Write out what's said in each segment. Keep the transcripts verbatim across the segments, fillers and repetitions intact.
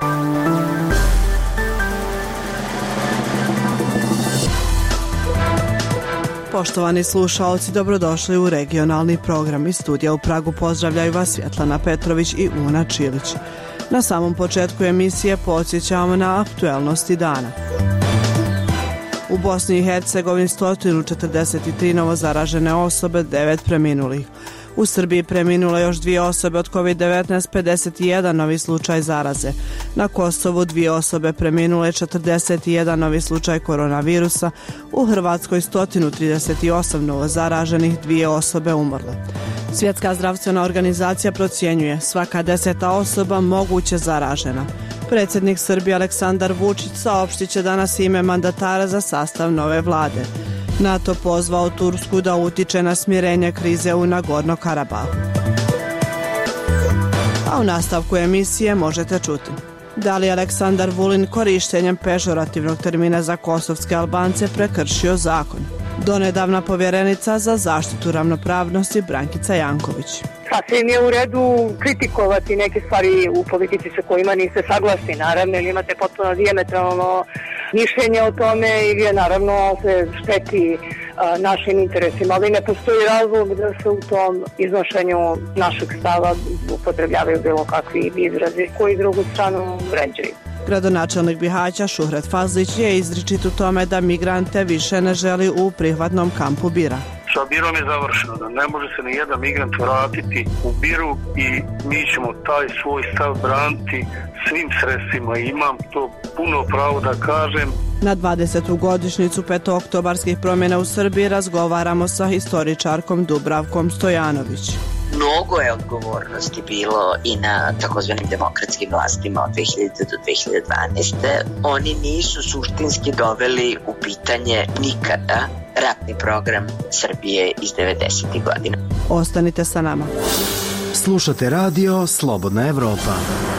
Poštovani slušaoci, dobrodošli u regionalni program. Iz studija u Pragu pozdravljaju vas Svjetlana Petrović i Una Čilić. Na samom početku emisije podsjećamo na aktuelnosti dana. U Bosni i Hercegovini sto četrdeset tri novo zaražene osobe, devet preminulih. U Srbiji preminule još dvije osobe od kovid devetnaest, pedeset jedan novi slučaj zaraze. Na Kosovu dvije osobe preminule, četrdeset jedan novi slučaj koronavirusa. U Hrvatskoj sto trideset osam novo zaraženih, dvije osobe umrle. Svjetska zdravstvena organizacija procjenjuje svaka deseta osoba moguće zaražena. Predsjednik Srbije Aleksandar Vučić saopštit će danas ime mandatara za sastav nove vlade. NATO pozvao Tursku da utiče na smirenje krize u Nagorno Karabahu. A u nastavku emisije možete čuti: da li Aleksandar Vulin korištenjem pežorativnog termina za kosovske Albance prekršio zakon? Donedavna povjerenica za zaštitu ravnopravnosti Brankica Janković. Sasvim je u redu kritikovati neke stvari u politici sa kojima niste saglasni, naravno, ili imate potpuno dijametralno mišljenje o tome ili naravno se šteti a, našim interesima, ali ne postoji razlog da se u tom iznošenju našeg stava upotrebljavaju bilo kakvi izrazi koji drugu stranu vređaju. Gradonačelnik Bihaća Šuhret Fazlić je izričit u tome da migrante više ne želi u prihvatnom kampu Bira. Sa Birom je završeno, da ne može se ni jedan migrant vratiti u Biru i mi ćemo taj svoj stav braniti svim sredstvima. Imam to puno pravo da kažem. Na dvadesetu godišnjicu petooktobarskih promjena u Srbiji razgovaramo sa historičarkom Dubravkom Stojanović. Mnogo je odgovornosti bilo i na takozvanim demokratskim vlastima od dve hiljadite do dve hiljade dvanaeste. Oni nisu suštinski doveli u pitanje nikada ratni program Srbije iz devedesetih godina. Ostanite sa nama. Slušate radio Slobodna Evropa.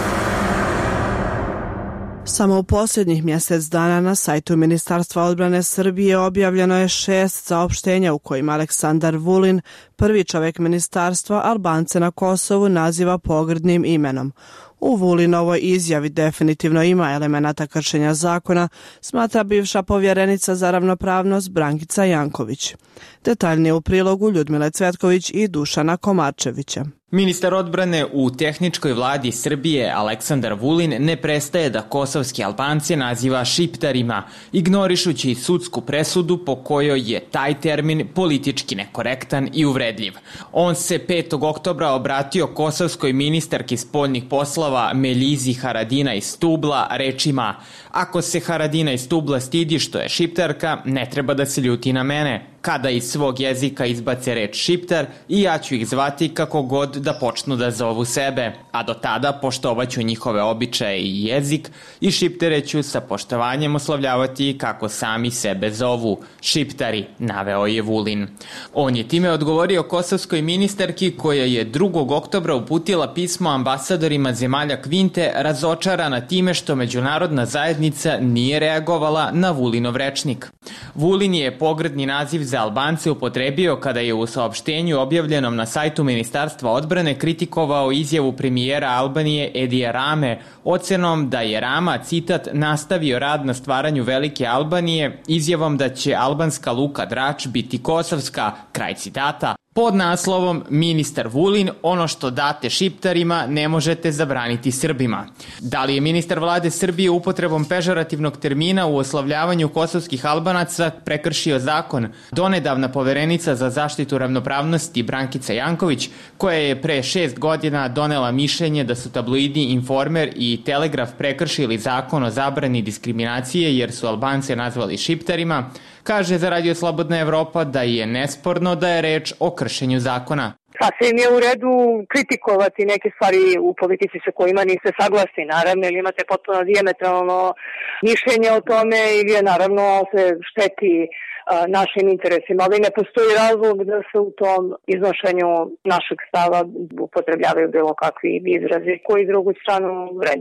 Samo u posljednjih mjesec dana na sajtu Ministarstva odbrane Srbije objavljeno je šest saopštenja u kojima Aleksandar Vulin, prvi čovjek ministarstva, Albance na Kosovu naziva pogrdnim imenom. U Vulinovoj izjavi definitivno ima elemenata kršenja zakona, smatra bivša povjerenica za ravnopravnost Brankica Janković. Detaljnije u prilogu Ljudmile Cvetković i Dušana Komarčevića. Ministar odbrane u tehničkoj vladi Srbije Aleksandar Vulin ne prestaje da kosovski Albance naziva šiptarima, ignorišući sudsku presudu po kojoj je taj termin politički nekorektan i uvredljiv. On se petog oktobra obratio kosovskoj ministarki spoljnih poslova Meljizi Haradinaj Stubla rečima: "Ako se Haradinaj Stubla stidi što je šiptarka, ne treba da se ljuti na mene. Kada iz svog jezika izbace reč šiptar, i ja ću ih zvati kako god da počnu da zovu sebe, a do tada poštovaću njihove običaje i jezik i šiptere ću sa poštovanjem oslovljavati kako sami sebe zovu, šiptari", naveo je Vulin. On je time odgovorio kosovskoj ministarki koja je drugog oktobra uputila pismo ambasadorima zemalja Kvinte razočarana time što međunarodna zajednica nije reagovala na Vulinov rečnik. Vulin je pogrdni naziv za Albance upotrebio kada je u saopštenju objavljenom na sajtu Ministarstva odbrane kritikovao izjavu premijera Albanije Edija Rame ocenom da je Rama, citat, nastavio rad na stvaranju Velike Albanije izjavom da će albanska luka Drač biti kosovska, kraj citata. Pod naslovom "Ministar Vulin, ono što date šiptarima ne možete zabraniti Srbima". Da li je ministar vlade Srbije upotrebom pežorativnog termina u oslavljavanju kosovskih Albanaca prekršio zakon? Donedavna poverenica za zaštitu ravnopravnosti Brankica Janković, koja je pre šest godina donela mišljenje da su tabloidi Informer i Telegraf prekršili zakon o zabrani diskriminacije jer su Albance nazvali šiptarima, kaže za Radio Slobodna Evropa da je nesporno da je reč o kršenju zakona. Sasvim je u redu kritikovati neke stvari u politici sa kojima niste saglasni, naravno, ili imate potpuno dijametralno mišljenje o tome ili je naravno se šteti a, našim interesima, ali ne postoji razlog da se u tom iznošenju našeg stava upotrebljavaju bilo kakvi izrazi koji drugu stranu vređaju.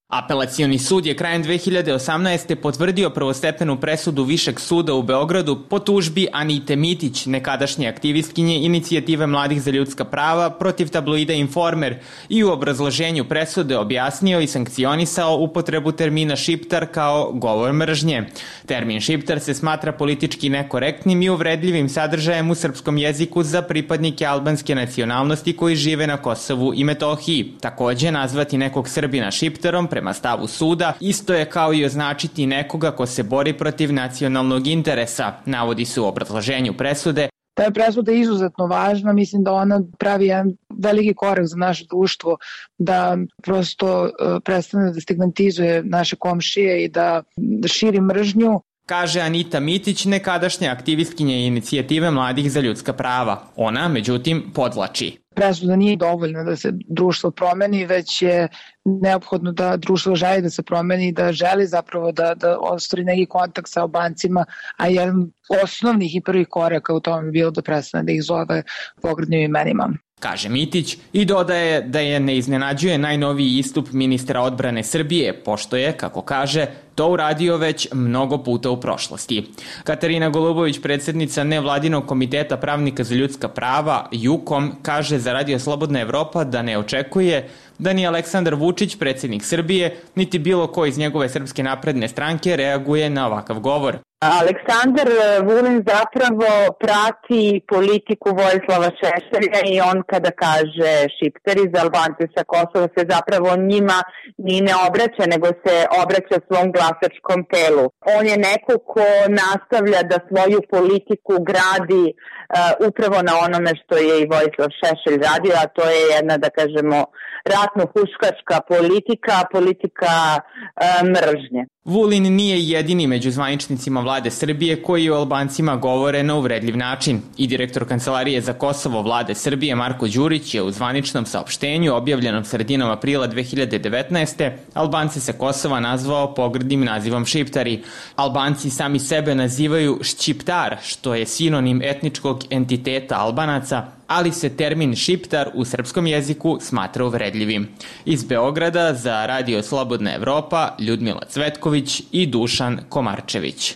Apelacioni sud je krajem dve hiljade osamnaeste. potvrdio prvostepenu presudu Višeg suda u Beogradu po tužbi Anite Mitić, nekadašnje aktivistkinje Inicijative mladih za ljudska prava, protiv tabloida Informer, i u obrazloženju presude objasnio i sankcionisao upotrebu termina šiptar kao govor mržnje. Termin šiptar se smatra politički nekorektnim i uvredljivim sadržajem u srpskom jeziku za pripadnike albanske nacionalnosti koji žive na Kosovu i Metohiji. Takođe, nazvati nekog Srbina šiptarom prema stavu suda isto je kao i označiti nekoga ko se bori protiv nacionalnog interesa, navodi se u obrazloženju presude. Ta presuda je izuzetno važna, mislim da ona pravi jedan veliki korak za naše društvo, da prosto prestane da stigmatizuje naše komšije i da, da širi mržnju. Kaže Anita Mitić, nekadašnja aktivistkinja Inicijative mladih za ljudska prava. Ona, međutim, podvlači. Presuda nije dovoljna da se društvo promeni, već je neophodno da društvo želi da se promeni, da želi zapravo da, da ostvari neki kontakt sa Albancima, a jedan osnovnih i prvih koraka u tome je bilo da prestane da ih zove pogrdnim imenima. Kaže Mitić i dodaje da je ne iznenađuje najnoviji istup ministra odbrane Srbije, pošto je, kako kaže, to uradio već mnogo puta u prošlosti. Katarina Golubović, predsednica nevladinog komiteta pravnika za ljudska prava, JUKOM, kaže za Radio Slobodna Evropa da ne očekuje da ni Aleksandar Vučić, predsjednik Srbije, niti bilo ko iz njegove Srpske napredne stranke reaguje na ovakav govor. Aleksandar Vulin zapravo prati politiku Vojislava Šešelja i on kada kaže šiptari za Albance sa Kosova se zapravo njima ni ne obraća, nego se obraća svom glasačkom telu. On je neko ko nastavlja da svoju politiku gradi uh, upravo na onome što je i Vojislav Šešelj radio, a to je jedna, da kažemo, ratno-huškačka politika, politika uh, mržnje. Vulin nije jedini među zvaničnicima vlade Srbije koji o Albancima govore na uvredljiv način. I direktor Kancelarije za Kosovo vlade Srbije Marko Đurić je u zvaničnom saopštenju objavljenom sredinom aprila dve hiljade devetnaeste. Albance sa Kosova nazvao pogrdnim nazivom šiptari. Albanci sami sebe nazivaju šćiptar, što je sinonim etničkog entiteta Albanaca, ali se termin šiptar u srpskom jeziku smatra uvredljivim. Iz Beograda za Radio Slobodna Evropa Ljudmila Cvetković i Dušan Komarčević.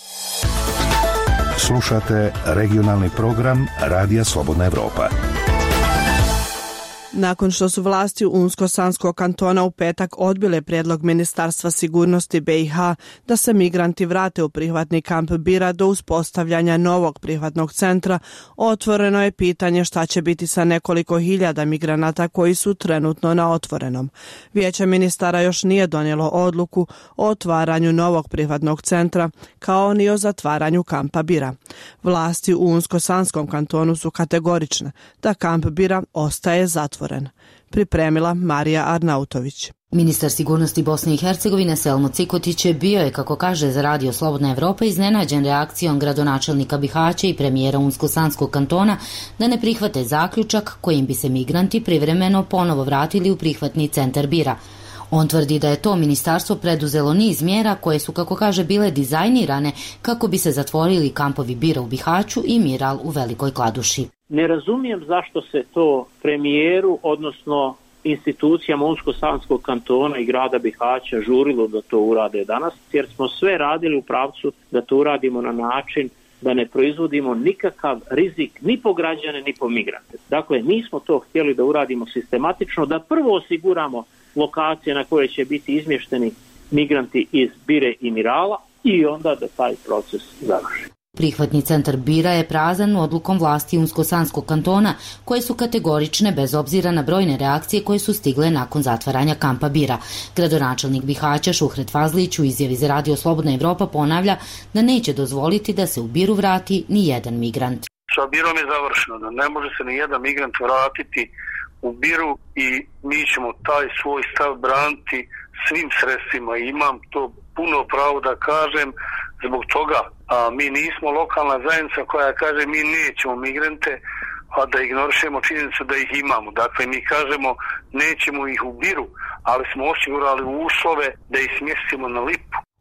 Slušate regionalni program Radija Slobodna Evropa. Nakon što su vlasti Unsko-Sanskog kantona u petak odbile predlog Ministarstva sigurnosti B i H da se migranti vrate u prihvatni kamp Bira do uspostavljanja novog prihvatnog centra, otvoreno je pitanje šta će biti sa nekoliko hiljada migranata koji su trenutno na otvorenom. Vijeće ministara još nije donijelo odluku o otvaranju novog prihvatnog centra, kao ni o zatvaranju kampa Bira. Vlasti u Unsko-Sanskom kantonu su kategorične da kamp Bira ostaje zatvoren. Pripremila Marija Arnautović. Ministar sigurnosti Bosne i Hercegovine Selmo Cikotić bio je, kako kaže za Radio Slobodna Evropa, iznenađen reakcijom gradonačelnika Bihaća i premijera Unsko-Sanskog kantona da ne prihvate zaključak kojim bi se migranti privremeno ponovo vratili u prihvatni centar Bira. On tvrdi da je to ministarstvo preduzelo niz mjera koje su, kako kaže, bile dizajnirane kako bi se zatvorili kampovi Bira u Bihaću i Miral u Velikoj Kladuši. Ne razumijem zašto se to premijeru, odnosno institucijama Unsko-Sanskog kantona i grada Bihaća žurilo da to urade danas, jer smo sve radili u pravcu da to uradimo na način da ne proizvodimo nikakav rizik ni po građane ni po migrante. Dakle, mi smo to htjeli da uradimo sistematično, da prvo osiguramo lokacije na koje će biti izmješteni migranti iz Bire i Mirala i onda da taj proces završi. Prihvatni centar Bira je prazan odlukom vlasti Unsko-Sanskog kantona, koje su kategorične bez obzira na brojne reakcije koje su stigle nakon zatvaranja kampa Bira. Gradonačelnik Bihaća Šuhret Fazlić u izjavi za Radio Slobodna Evropa ponavlja da neće dozvoliti da se u Biru vrati ni jedan migrant. Sa Birom je završeno, da ne može se ni jedan migrant vratiti u Biru i mi ćemo taj svoj stav braniti svim sredstvima. Imam to puno pravo da kažem zbog toga. A mi nismo lokalna zajednica koja kaže mi nećemo migrante, a da ignorišemo činjenicu da ih imamo. Dakle, mi kažemo nećemo ih u Biru, ali smo osigurali uslove da ih smjestimo na Lipu.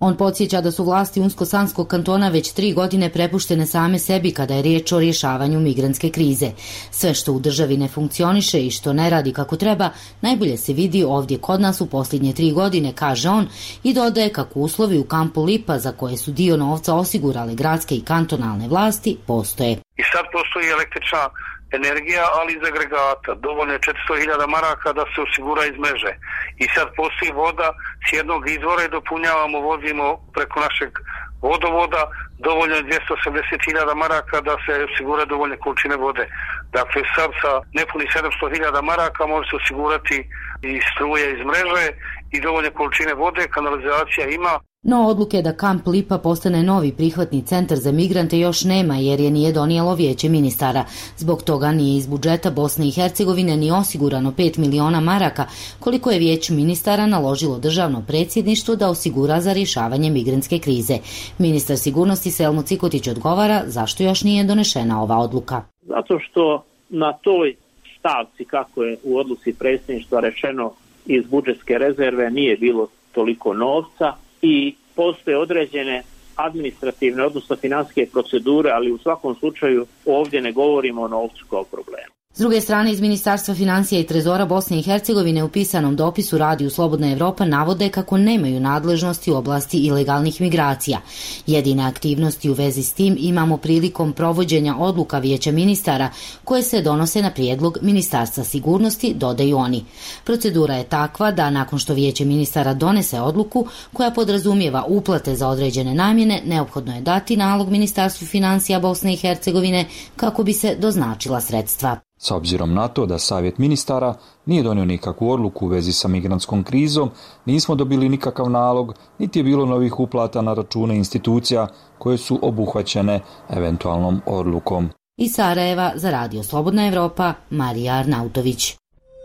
On podsjeća da su vlasti Unsko-Sanskog kantona već tri godine prepuštene same sebi kada je riječ o rješavanju migrantske krize. Sve što u državi ne funkcioniše i što ne radi kako treba, najbolje se vidi ovdje kod nas u posljednje tri godine, kaže on, i dodaje kako uslovi u kampu Lipa, za koje su dio novca osigurale gradske i kantonalne vlasti, postoje. I sad postoji električna energija, ali iz agregata. Dovoljno je četiristo hiljada maraka da se osigura iz mreže. I sad postoji voda s jednog izvora i dopunjavamo, vozimo preko našeg vodovoda, dovoljno je dvjesto osamdeset hiljada maraka da se osigura dovoljne količine vode. Dakle, sad sa nepunih sedamsto hiljada maraka može se osigurati i struje iz mreže i dovoljne količine vode, kanalizacija ima. No odluke da kamp Lipa postane novi prihvatni centar za migrante još nema, jer je nije donijelo vijeće ministara. Zbog toga nije iz budžeta Bosne i Hercegovine ni osigurano pet miliona maraka, koliko je vijeće ministara naložilo državno predsjedništvo da osigura za rješavanje migrantske krize. Ministar sigurnosti Selmo Cikotić odgovara zašto još nije donešena ova odluka. Zato što na toj stavci, kako je u odluci predsjedništva rečeno, iz budžetske rezerve nije bilo toliko novca, i postoje određene administrativne, odnosno financijske procedure, ali u svakom slučaju ovdje ne govorimo o novcu kao problemu. S druge strane, iz Ministarstva financija i Trezora Bosne i Hercegovine u pisanom dopisu Radiju Slobodna Evropa navode kako nemaju nadležnosti u oblasti ilegalnih migracija. Jedine aktivnosti u vezi s tim imamo prilikom provođenja odluka vijeća ministara koje se donose na prijedlog Ministarstva sigurnosti, dodaju oni. Procedura je takva da nakon što vijeće ministara donese odluku koja podrazumijeva uplate za određene namjene, neophodno je dati nalog Ministarstvu financija Bosne i Hercegovine kako bi se doznačila sredstva. S obzirom na to da Savjet ministara nije donio nikakvu odluku u vezi sa migrantskom krizom, nismo dobili nikakav nalog, niti je bilo novih uplata na račune institucija koje su obuhvaćene eventualnom odlukom. Iz Sarajeva za Radio Slobodna Evropa, Marija Arnautović.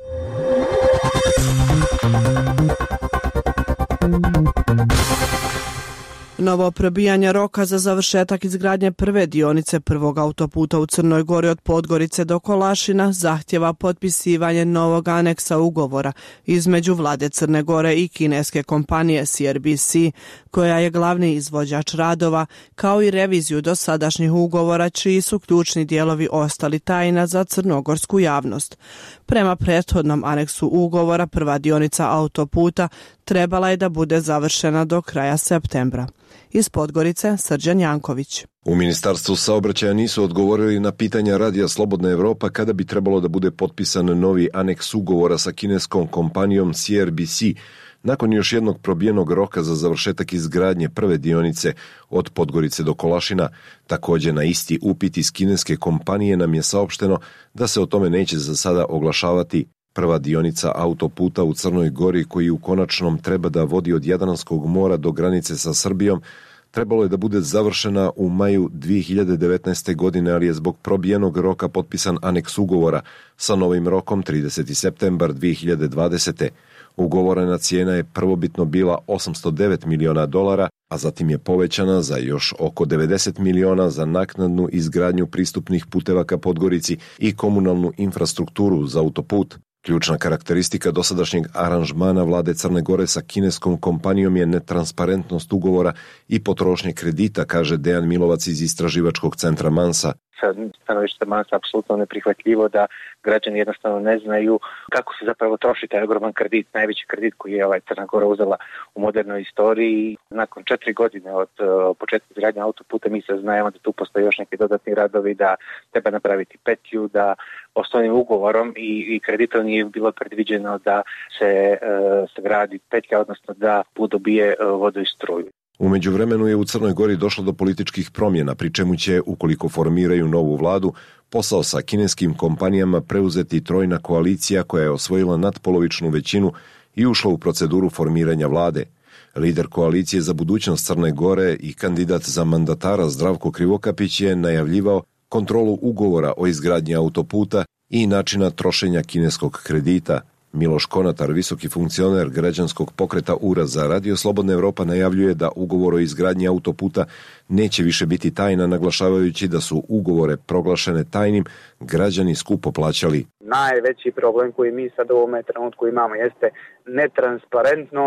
Novo probijanje roka za završetak izgradnje prve dionice prvog autoputa u Crnoj Gori od Podgorice do Kolašina zahtjeva potpisivanje novog aneksa ugovora između vlade Crne Gore i kineske kompanije C R B C, koja je glavni izvođač radova, kao i reviziju dosadašnjih ugovora čiji su ključni dijelovi ostali tajna za crnogorsku javnost. Prema prethodnom aneksu ugovora, prva dionica autoputa trebala je da bude završena do kraja septembra. Iz Podgorice, Srđan Janković. U Ministarstvu saobraćaja nisu odgovorili na pitanja Radija Slobodna Evropa kada bi trebalo da bude potpisan novi aneks ugovora sa kineskom kompanijom C R B C, nakon još jednog probijenog roka za završetak izgradnje prve dionice od Podgorice do Kolašina. Također na isti upit iz kineske kompanije nam je saopšteno da se o tome neće za sada oglašavati. Prva dionica autoputa u Crnoj Gori, koji u konačnom treba da vodi od Jadranskog mora do granice sa Srbijom, trebalo je da bude završena u maju dvije hiljade devetnaeste. godine, ali je zbog probijenog roka potpisan aneks ugovora sa novim rokom trideseti septembar dvije hiljade dvadesete. Ugovorena cijena je prvobitno bila osamsto devet miliona dolara, a zatim je povećana za još oko devedeset miliona za naknadnu izgradnju pristupnih puteva ka Podgorici i komunalnu infrastrukturu za autoput. Ključna karakteristika dosadašnjeg aranžmana vlade Crne Gore sa kineskom kompanijom je netransparentnost ugovora i potrošnje kredita, kaže Dejan Milovac iz istraživačkog centra Mansa. Sa stanovišta Mansa apsolutno neprihvatljivo da građani jednostavno ne znaju kako se zapravo troši taj ogroman kredit, najveći kredit koji je ovaj Crna Gora uzela u modernoj istoriji. Nakon četiri godine od uh, početka izgradnje autoputa mi se znajemo da tu postoje još neki dodatni radovi, da treba napraviti petlju, da osnovnim ugovorom i, i kreditom nije bilo predviđeno da se uh, sagradi petlja, odnosno da put dobije uh, vodu i struju. U međuvremenu je u Crnoj Gori došlo do političkih promjena, pri čemu će, ukoliko formiraju novu vladu, posao sa kineskim kompanijama preuzeti trojna koalicija koja je osvojila nadpolovičnu većinu i ušla u proceduru formiranja vlade. Lider koalicije za budućnost Crne Gore i kandidat za mandatara Zdravko Krivokapić je najavljivao kontrolu ugovora o izgradnji autoputa i načina trošenja kineskog kredita. Miloš Konatar, visoki funkcioner građanskog pokreta U R A za Radio Slobodna Evropa, najavljuje da ugovor o izgradnji autoputa neće više biti tajna, naglašavajući da su ugovore proglašene tajnim građani skupo plaćali. Najveći problem koji mi sad u ovom trenutku imamo jeste netransparentnost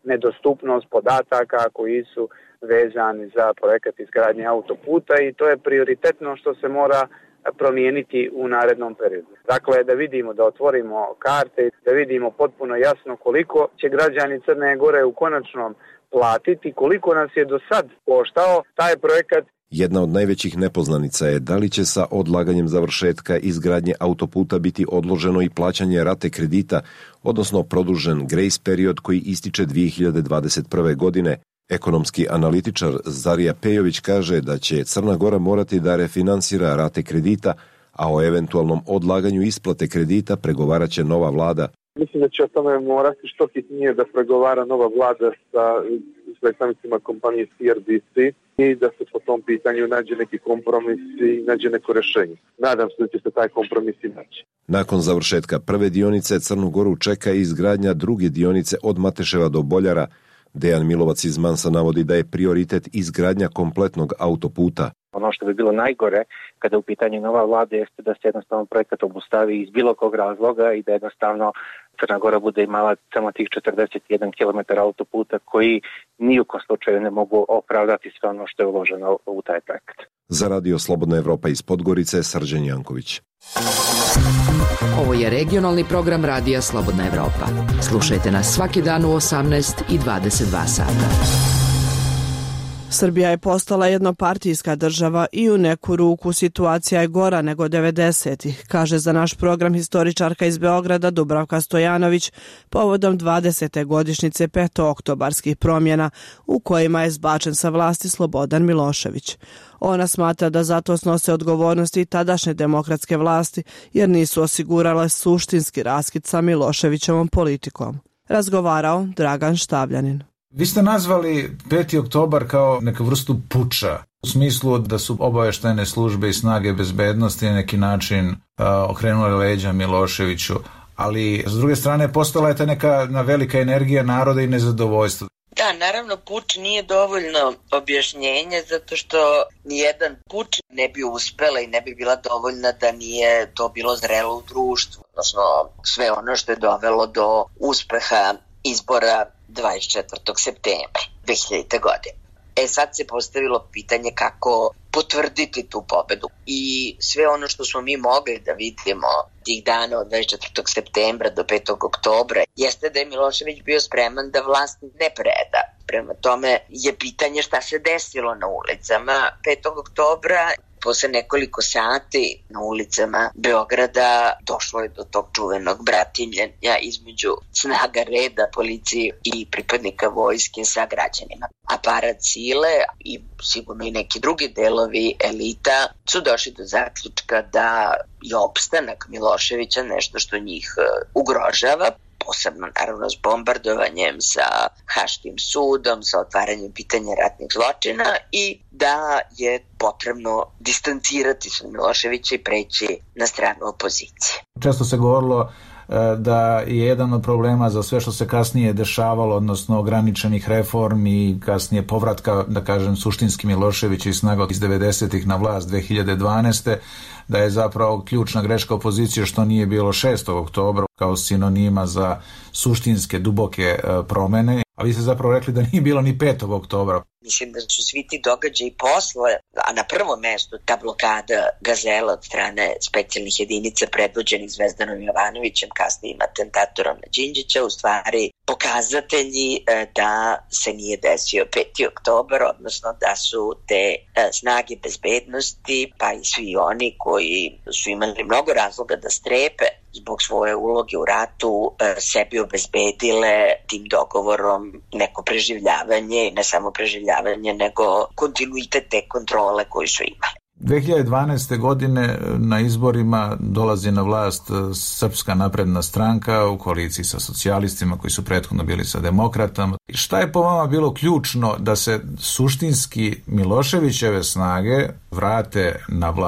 nedostupnost podataka koji su vezani za projekat izgradnje autoputa i to je prioritetno što se mora promijeniti u narednom periodu. Dakle, da vidimo, da otvorimo karte, da vidimo potpuno jasno koliko će građani Crne Gore u konačnom platiti, koliko nas je do sad koštao taj projekat. Jedna od najvećih nepoznanica je da li će sa odlaganjem završetka izgradnje autoputa biti odloženo i plaćanje rate kredita, odnosno produžen grace period koji ističe dvije hiljade dvadeset prve. godine. Ekonomski analitičar Zarija Pejović kaže da će Crna Gora morati da refinansira rate kredita, a o eventualnom odlaganju isplate kredita pregovarat će nova vlada. Mislim da će o tome morati što hitnije da pregovara nova vlada sa predstavnicima kompanije C R B C i da se po tom pitanju nađe neki kompromis i nađe neko rešenje. Nadam se da će se taj kompromis i naći. Nakon završetka prve dionice Crnu Goru čeka i izgradnja druge dionice od Mateševa do Boljara. Dejan Milovac iz Mansa navodi da je prioritet izgradnja kompletnog autoputa. Ono što bi bilo najgore kada u pitanju nova vlada jeste da se jednostavno projekat obustavi iz bilo kog razloga i da jednostavno Crna Gora bude imala samo tih četrdeset jedan kilometar autoputa koji ni u kom slučaju ne mogu opravdati sve ono što je uloženo u taj projekat. Za Radio Slobodna Evropa iz Podgorice, Srđan Janković. Ovo je regionalni program Radija Slobodna Evropa. Slušajte nas svaki dan u osamnaest i dvadeset dva sata. Srbija je postala jednopartijska država i u neku ruku situacija je gora nego devedesetih, kaže za naš program historičarka iz Beograda Dubravka Stojanović povodom dvadesete godišnjice petooktobarskih promjena u kojima je zbačen sa vlasti Slobodan Milošević. Ona smatra da zato snose odgovornosti i tadašnje demokratske vlasti jer nisu osigurale suštinski raskid sa Miloševićevom politikom. Razgovarao Dragan Štavljanin. Vi ste nazvali peti oktobar kao neku vrstu puča, u smislu da su obavještajne službe i snage bezbednosti na neki način uh, okrenule leđa Miloševiću, ali s druge strane postala je ta neka na velika energija naroda i nezadovoljstvo. Da, naravno puč nije dovoljno objašnjenje zato što nijedan puč ne bi uspela i ne bi bila dovoljna da nije to bilo zrelo u društvu, odnosno sve ono što je dovelo do uspeha izbora dvadeset četvrtog septembra dve hiljadite. godine. E sad se postavilo pitanje kako potvrditi tu pobedu i sve ono što smo mi mogli da vidimo tih dana od dvadeset četvrtog septembra do petog oktobra jeste da je Milošević bio spreman da vlast ne preda. Prema tome je pitanje šta se desilo na ulicama petog oktobra. Posle nekoliko sati na ulicama Beograda došlo je do tog čuvenog bratimljenja između snaga reda, policije i pripadnika vojske sa građanima. Aparat sile i sigurno i neki drugi delovi elita su došli do zaključka da je opstanak Miloševića nešto što njih ugrožava, posebno naravno s bombardovanjem, sa Haškim sudom, sa otvaranjem pitanja ratnih zločina i da je potrebno distancirati se od Miloševića i preći na stranu opozicije. Često se govorilo da je jedan od problema za sve što se kasnije dešavalo, odnosno ograničenih reformi i kasnije povratka, da kažem, suštinski Miloševića i snaga iz devedesetih na vlast dve hiljade dvanaeste. da je zapravo ključna greška opozicije što nije bilo šestog oktobra kao sinonima za suštinske, duboke promene, a vi ste zapravo rekli da nije bilo ni petog oktobra. Mislim da su svi ti događaji posle, a na prvom mestu ta blokada Gazela od strane specijalnih jedinica predvođenih Zvezdanom Jovanovićem, kasnijim atentatorom na Đinđića, u stvari pokazatelji da se nije desio peti oktobar, odnosno da su te snage bezbednosti, pa i svi oni koji su imali mnogo razloga da strepe zbog svoje uloge u ratu, sebi obezbedile tim dogovorom neko preživljavanje, ne samo preživljavanje, nego kontinuitet te kontrole koju su imali. dve hiljade dvanaeste. godine na izborima dolazi na vlast Srpska napredna stranka u koaliciji sa socijalistima koji su prethodno bili sa demokratama. Šta je po vama bilo ključno da se suštinski Miloševićeve snage vrate na vlast?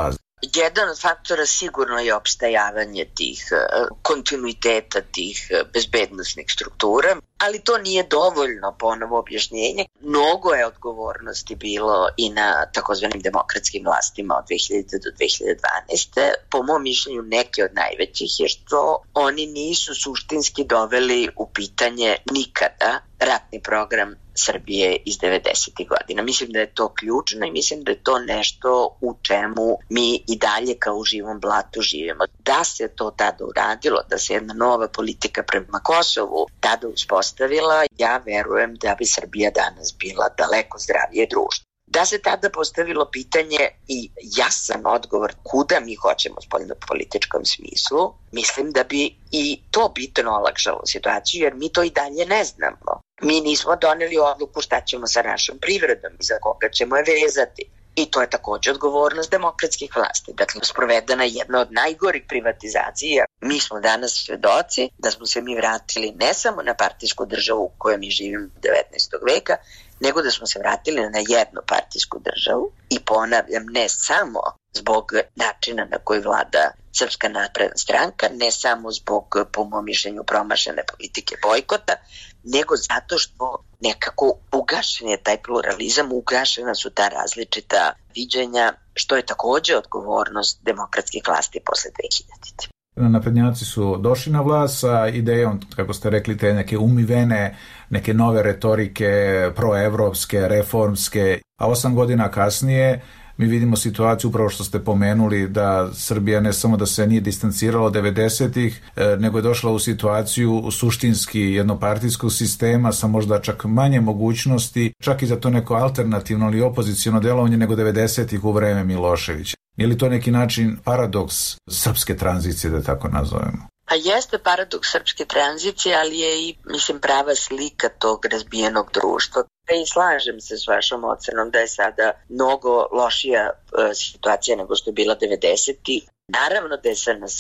Jedan od faktora sigurno je opstajavanje tih kontinuiteta, tih bezbednosnih struktura, ali to nije dovoljno, ponovo objašnjenje. Mnogo je odgovornosti bilo i na takozvanim demokratskim vlastima od dve hiljadite do dve hiljade dvanaeste. Po mom mišljenju neke od najvećih je što oni nisu suštinski doveli u pitanje nikada ratni program Srbije iz devedesetih godina. Mislim da je to ključno i mislim da je to nešto u čemu mi i dalje kao u živom blatu živimo. Da se to tada uradilo, da se jedna nova politika prema Kosovu tada uspostavila, ja verujem da bi Srbija danas bila daleko zdravije društvo. Da se tada postavilo pitanje i jasan odgovor kuda mi hoćemo u spoljnopolitičkom smislu, mislim da bi i to bitno olakšalo situaciju, jer mi to i dalje ne znamo. Mi nismo doneli odluku šta ćemo sa našom privredom i za koga ćemo je vezati. I to je također odgovornost demokratskih vlasti. Dakle, sprovedena je jedna od najgorih privatizacija. Mi smo danas svedoci da smo se mi vratili ne samo na partijsku državu u kojoj mi živimo devetnaestog veka, nego da smo se vratili na jednu partijsku državu i ponavljam, ne samo zbog načina na koji vlada Srpska napredna stranka, ne samo zbog, po mom mišljenju, promašene politike bojkota, nego zato što nekako ugašen je taj pluralizam, ugašena su ta različita viđenja, što je također odgovornost demokratskih vlasti posle dve hiljadite. Naprednjaci su došli na vlast sa idejom, kako ste rekli, te neke umivene, neke nove retorike, proevropske, reformske, a osam godina kasnije mi vidimo situaciju, upravo što ste pomenuli, da Srbija ne samo da se nije distancirala od devedesetih, nego je došla u situaciju suštinski jednopartijskog sistema sa možda čak manje mogućnosti, čak i za to neko alternativno ili opoziciono delovanje nego devedesetih u vreme Miloševića. Je li to neki način paradoks srpske tranzicije, da tako nazovemo? A jeste paradoks srpske tranzicije, ali je i, mislim, prava slika tog razbijenog društva. I slažem se s vašom ocenom da je sada mnogo lošija uh, situacija nego što je bila devedesetih. Naravno da je se nas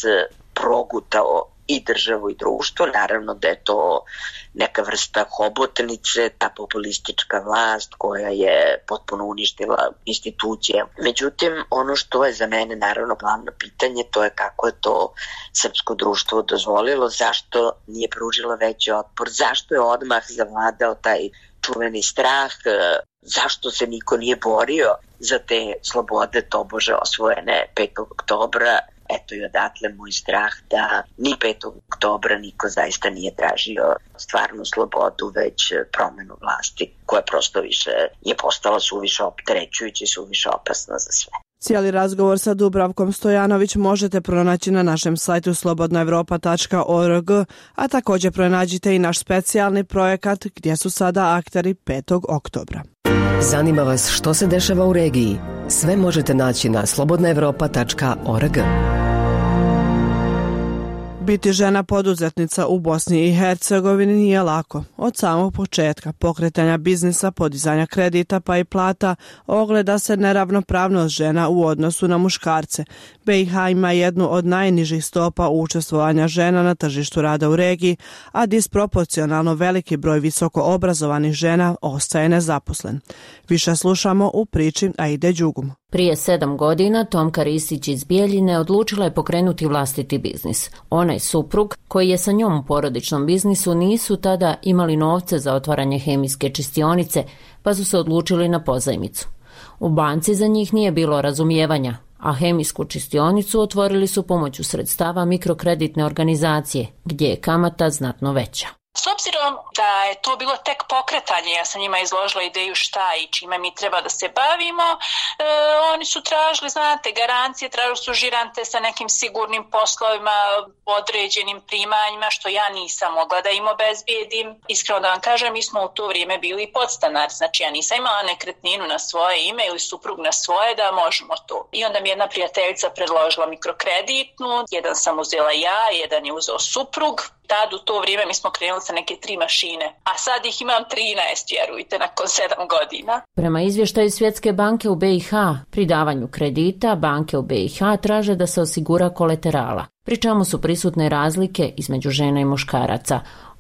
progutao i državu i društvo, naravno da je to neka vrsta hobotnice, ta populistička vlast koja je potpuno uništila institucije. Međutim, ono što je za mene naravno glavno pitanje, to je kako je to srpsko društvo dozvolilo, zašto nije pružilo veći otpor, zašto je odmah zavladao taj čuveni strah, zašto se niko nije borio za te slobode tobože osvojene petog oktobra. Eto i odatle moj strah da ni petog oktobra niko zaista nije tražio stvarnu slobodu, već promenu vlasti koja prosto više je postala suviše opterećujuća i suviše opasna za sve. Cijeli razgovor sa Dubravkom Stojanović možete pronaći na našem sajtu slobodna evropa tačka org, a također pronađite i naš specijalni projekat gdje su sada akteri petog oktobra. Zanima vas što se dešava u regiji? Sve možete naći na slobodna evropa tačka org. Biti žena poduzetnica u Bosni i Hercegovini nije lako. Od samog početka pokretanja biznisa, podizanja kredita pa i plata ogleda se neravnopravnost žena u odnosu na muškarce. B i H ima jednu od najnižih stopa učestvovanja žena na tržištu rada u regiji, a disproporcionalno veliki broj visoko obrazovanih žena ostaje nezaposlen. Više slušamo u priči Aide Đugum. Prije sedam godina Tomka Ristić iz Bijeljine odlučila je pokrenuti vlastiti biznis. Onaj suprug koji je sa njom u porodičnom biznisu nisu tada imali novce za otvaranje hemijske čistionice, pa su se odlučili na pozajmicu. U banci za njih nije bilo razumijevanja, a hemijsku čistionicu otvorili su pomoću sredstava mikrokreditne organizacije, gdje je kamata znatno veća. S obzirom da je to bilo tek pokretanje, ja sam njima izložila ideju šta i čime mi treba da se bavimo, e, oni su tražili, znate, garancije, tražili su žirante sa nekim sigurnim poslovima, određenim primanjima, što ja nisam mogla da im obezbijedim. Iskreno da vam kažem, mi smo u to vrijeme bili podstanari, znači ja nisam imala nekretninu na svoje ime ili suprug na svoje da možemo to. I onda mi jedna prijateljica predložila mikrokreditnu, jedan sam uzela ja, jedan je uzeo suprug. Tad u to vrijeme mi smo krenuli sa neke tri mašine, a sad ih imam trinaest, vjerujte, nakon sedam godina. Prema izvještaju Svjetske banke u B i H, pri davanju kredita, banke u B i H traže da se osigura kolaterala, pri čemu su prisutne razlike između žena i muškaraca.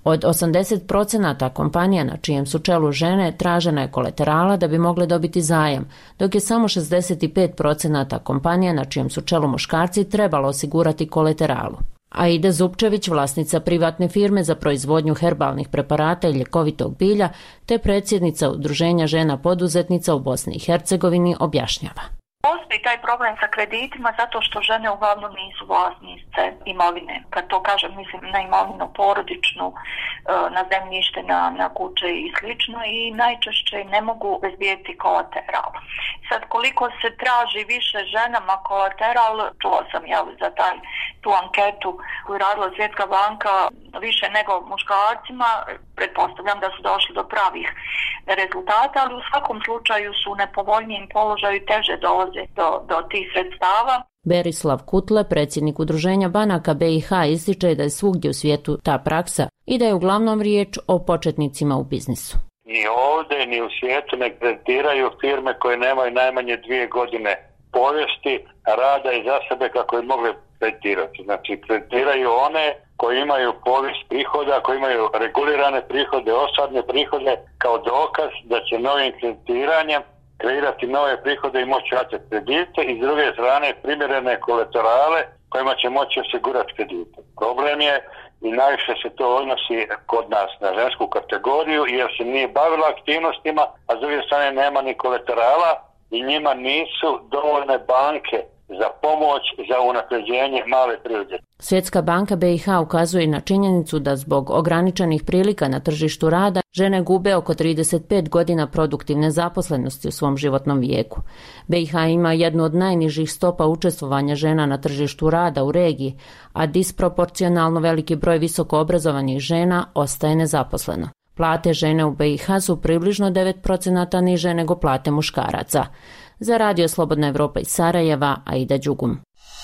Od osamdeset procenata kompanija na čijem su čelu žene tražena je kolaterala da bi mogle dobiti zajam, dok je samo šezdeset pet procenata kompanija na čijem su čelu muškarci trebalo osigurati kolateralu. Aida Zupčević, vlasnica privatne firme za proizvodnju herbalnih preparata i ljekovitog bilja, te predsjednica Udruženja žena poduzetnica u Bosni i Hercegovini, objašnjava. Postoji taj problem sa kreditima zato što žene uglavnom nisu vlasnice imovine. Kad to kažem, mislim na imovinu porodičnu, na zemljište, na, na kuće i slično i najčešće ne mogu obezbijeti kolateral. Sad koliko se traži više ženama kolateral, čula sam jel, za taj, tu anketu koju radila Svjetska banka više nego muškarcima, pretpostavljam da su došli do pravih rezultata, ali u svakom slučaju su u nepovoljnijem položaju i teže dolaze do, do tih sredstava. Berislav Kutle, predsjednik Udruženja banaka B i H, ističe da je svugdje u svijetu ta praksa i da je uglavnom riječ o početnicima u biznisu. Ni ovdje, ni u svijetu ne kreditiraju firme koje nemaju najmanje dvije godine povijesti rada iza sebe kako bi mogli kreditirati. Znači, kreditiraju one koji imaju povijest prihoda, koji imaju regulirane prihode, osadne prihode, kao dokaz da će novim kreditiranjem kreirati nove prihode i moći vraćati kredite i s druge strane primjerene kolaterale kojima će moći osigurati kredite. Problem je i najviše se to odnosi kod nas na žensku kategoriju jer se nije bavila aktivnostima, a s druge strane nema ni kolaterala i njima nisu dovoljne banke za pomoć za unapređenje male privrede. Svjetska banka B i H ukazuje na činjenicu da zbog ograničenih prilika na tržištu rada žene gube oko trideset pet godina produktivne zaposlenosti u svom životnom vijeku. B i H ima jednu od najnižih stopa učestvovanja žena na tržištu rada u regiji, a disproporcionalno veliki broj visoko obrazovanih žena ostaje nezaposleno. Plate žene u B i H su približno devet procenata niže nego plate muškaraca. Za Radio Slobodna Evropa iz Sarajeva, Aida Đugum.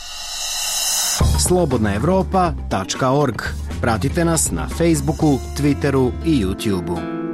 slobodna evropa tačka org. Pratite nas na Facebooku, Twitteru i YouTubeu.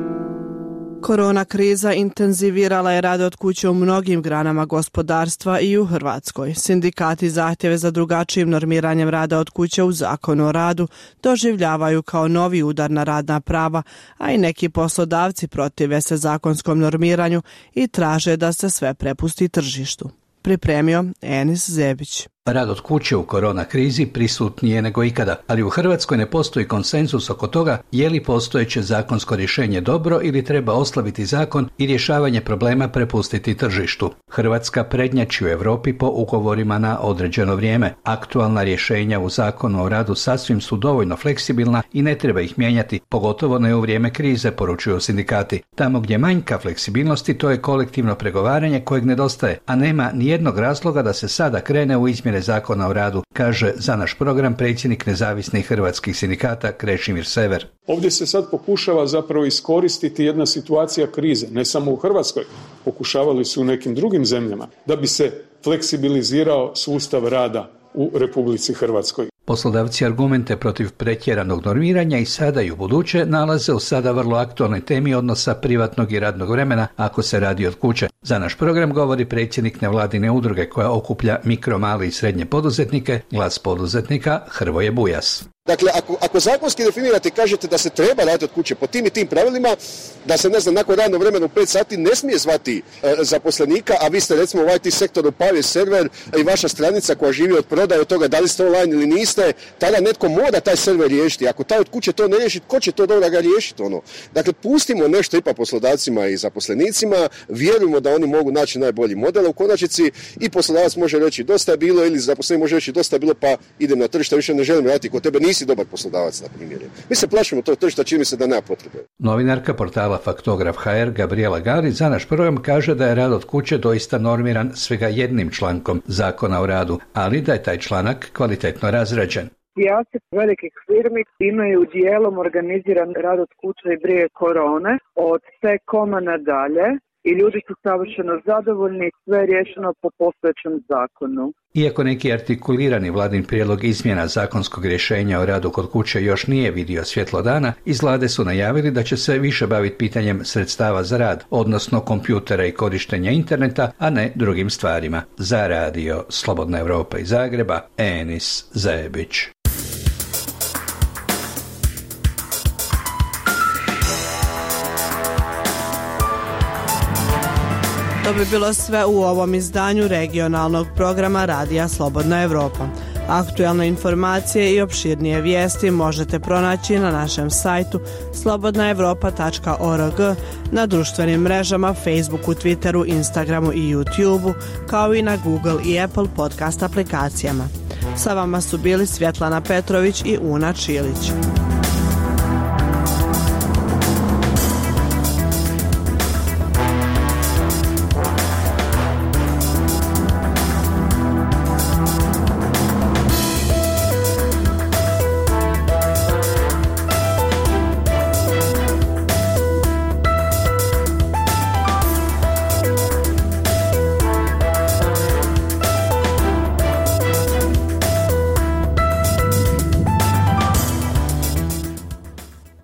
Korona kriza intenzivirala je rad od kuće u mnogim granama gospodarstva i u Hrvatskoj. Sindikati zahtjeve za drugačijim normiranjem rada od kuće u Zakonu o radu doživljavaju kao novi udar na radna prava, a i neki poslodavci protive se zakonskom normiranju i traže da se sve prepusti tržištu. Pripremio Enis Zebić. Rad od kuće u korona krizi prisutnije nego ikada, ali u Hrvatskoj ne postoji konsenzus oko toga je li postojeće zakonsko rješenje dobro ili treba oslabiti zakon i rješavanje problema prepustiti tržištu. Hrvatska prednjači u Europi po ugovorima na određeno vrijeme. Aktualna rješenja u Zakonu o radu sasvim su dovoljno fleksibilna i ne treba ih mijenjati, pogotovo ne u vrijeme krize, poručuju sindikati. Tamo gdje manjka fleksibilnosti, to je kolektivno pregovaranje kojeg nedostaje, a nema ni jednog razloga da se sada krene u izmjene Zakona o radu, kaže za naš program predsjednik nezavisnih hrvatskih sindikata Krešimir Sever. Ovdje se sad pokušava zapravo iskoristiti jedna situacija krize, ne samo u Hrvatskoj, pokušavali su u nekim drugim zemljama, da bi se fleksibilizirao sustav rada u Republici Hrvatskoj. Poslodavci argumente protiv pretjeranog normiranja i sada i u buduće nalaze u sada vrlo aktualnoj temi odnosa privatnog i radnog vremena ako se radi od kuće. Za naš program govori predsjednik nevladine udruge koja okuplja mikro, mali i srednje poduzetnike, Glas poduzetnika, Hrvoje Bujas. Dakle, ako, ako zakonski definirate i kažete da se treba raditi od kuće po tim i tim pravilima, da se, ne znam, nakon radnog vremena u pet sati ne smije zvati e, zaposlenika, a vi ste recimo u I T sektoru upalili server i vaša stranica koja živi od prodaje od toga da li ste online ili niste, tada netko mora taj server riješiti. Ako taj od kuće to ne riješi, ko će to dobro ga riješiti? Ono? Dakle, pustimo nešto ipak poslodavcima i zaposlenicima, vjerujemo da oni mogu naći najbolji model, u konačnici i poslodavac može reći dosta je bilo ili zaposlenik može reći dosta je bilo pa idem na tržište, više ne želim raditi kod tebe, nisi dobar poslodavac, na primjer. Mi se plašimo tog tržišta, čini mi se da nema potrebe. Novinarka portala Faktograf H R Gabriela Gari za naš program kaže da je rad od kuće doista normiran svega jednim člankom Zakona o radu, ali da je taj članak kvalitetno razrađen. Dvadeset velikih firmi imaju dijelom organiziran rad od kuće i prije korone, od T-Coma nadalje, i ljudi su savršeno zadovoljni, sve je riješeno po postojećem zakonu. Iako neki artikulirani vladin prijedlog izmjena zakonskog rješenja o radu kod kuće još nije vidio svjetlo dana, iz vlade su najavili da će se više baviti pitanjem sredstava za rad, odnosno kompjutera i korištenja interneta, a ne drugim stvarima. Za Radio Slobodna Evropa iz Zagreba, Enis Zebić. To bi bilo sve u ovom izdanju regionalnog programa Radija Slobodna Evropa. Aktualne informacije i opširnije vijesti možete pronaći na našem sajtu slobodna evropa tačka org, na društvenim mrežama Facebooku, Twitteru, Instagramu i YouTubeu, kao i na Google i Apple podcast aplikacijama. Sa vama su bili Svjetlana Petrović i Una Čilić.